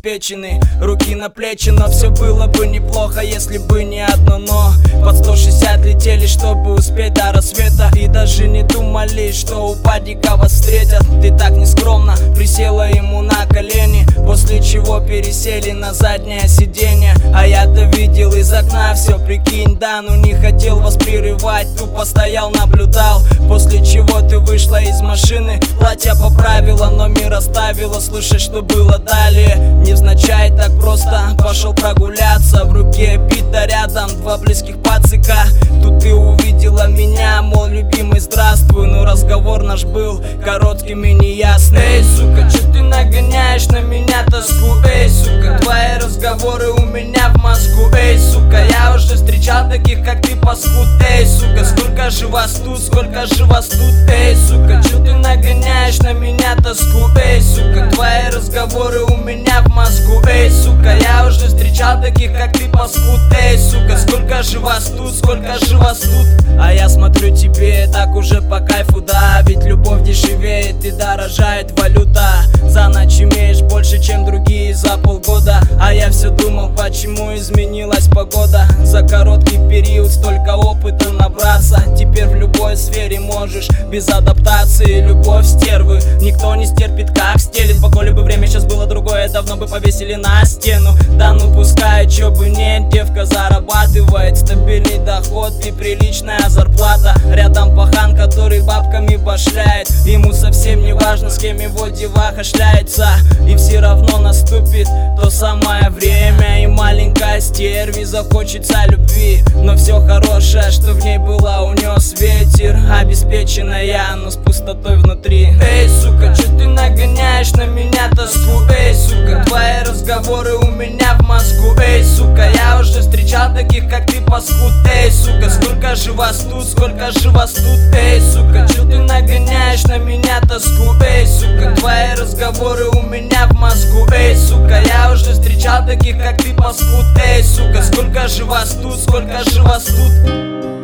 обеспеченный. Руки на плечи, но все было бы неплохо, если бы не одно но. Под 160 летели, чтобы успеть до рассвета, и даже не думали, что у падика вас встретят. Ты так нескромно присела ему на колени, после чего пересели на заднее сиденье. А я-то видел из окна все, прикинь, да, но не хотел вас прерывать, тупо стоял, наблюдал. После чего ты вышла из машины, платье поправила, номер оставила, слушай, что было далее. Невзначай так просто пошел прогуляться, в руке бита, рядом два близких пацика. Тут ты увидела меня, мол, любимый, здравствуй, но разговор наш был коротким и неясным. Эй, сука, чё ты нагоняешь на меня тоску? Эй, сука, твои разговоры у меня в мозгу. Эй, сука, я уже встречал таких, как ты, паскуд. Эй, сука, сколько же вас тут, сколько же вас тут? Эй, сука, чё ты нагоняешь на меня тоску? Эй, сука, твои разговоры у меня в мозгу. Эй, сука, я уже встречал таких, как ты, паскуд. Эй, сука, сколько же вас тут, сколько же вас тут? А я смотрю, тебе так уже по кайфу, да, ведь любовь дешевеет и дорожает валюта. За ночь имеешь больше, чем другие за полгода. А я все думал, почему изменилась погода. За короткий период столько опыта набраться. Теперь в любой сфере можешь без адаптации. Любовь стервы никто не стерпит, как стелит. Поколе бы время сейчас было другое, давно бы повесили на стену. Да ну пускай, чё бы нет, девка зарабатывает стабильный доход и приличная зарплата. Рядом пахан, который бабками башляет. Ему совсем не важно, с кем его деваха шляется. И все равно наступит то самое время, и маленькая стерви захочется любви. Но все хорошее, что в ней было, унес ветер. Обеспеченная, но с пустотой внутри. Эй, сука, чё ты нагоняешь на меня тоску? Эй, сука, твои разговоры у меня в мозгу. Эй, сука, я уже встречал таких, как ты, паскуд. Эй, сука, сколько же вас тут, сколько же вас тут? Эй, сука, чё ты нагоняешь на меня тоску? Эй, сука, твои разговоры у меня в мозгу. Эй, сука, я уже встречал таких, как ты, паскуд. Эй, сука, сколько же вас тут, сколько же вас тут?